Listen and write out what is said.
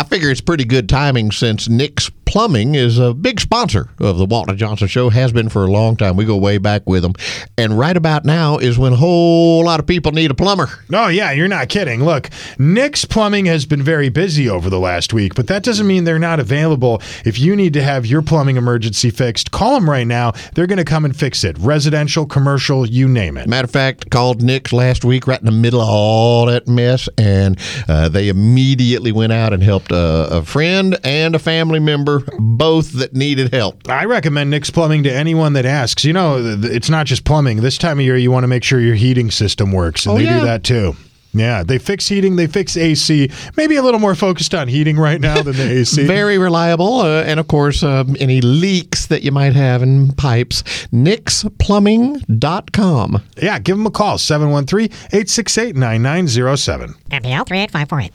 figure it's pretty good timing since Nick's Plumbing is a big sponsor of the Walton Johnson Show, has been for a long time. We go way back with them. And right about now is when a whole lot of people need a plumber. Oh, yeah, you're not kidding. Look, Nick's Plumbing has been very busy over the last week, but that doesn't mean they're not available. If you need to have your plumbing emergency fixed, call them right now. They're going to come and fix it. Residential, commercial, you name it. Matter of fact, called Nick's last week right in the middle of all that mess, and they immediately went out and helped a friend and a family member, both that needed help. I recommend Nick's Plumbing to anyone that asks. You know, it's not just plumbing. This time of year, you want to make sure your heating system works, and they do that too. Yeah, they fix heating, they fix AC. Maybe a little more focused on heating right now than the AC. Very reliable. And, of course, any leaks that you might have in pipes, nicksplumbing.com. Yeah, give them a call, 713-868-9907. MPL 38548.